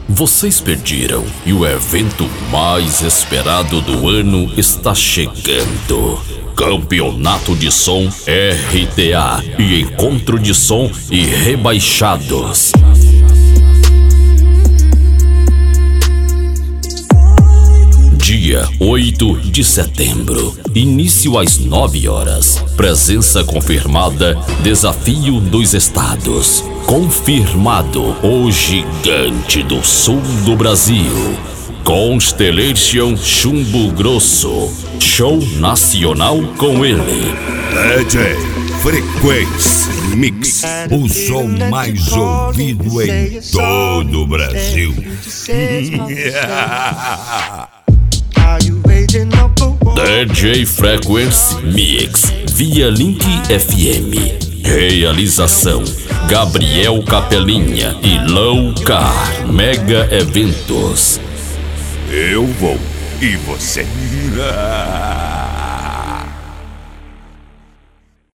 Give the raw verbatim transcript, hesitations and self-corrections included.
Vocês perderam e o evento mais esperado do ano está chegando. Campeonato de Som R T A e Encontro de Som e Rebaixados. Dia oito de setembro, início às nove horas. Presença confirmada, Desafio dos Estados. Confirmado o gigante do sul do Brasil. Constellation Chumbo Grosso. Show nacional com ele. D J Frequência Mix. O som mais ouvido em todo o Brasil. D J Frequency Mix via Link F M. Realização Gabriel Capelinha e Loucar Mega Eventos. Eu vou e você.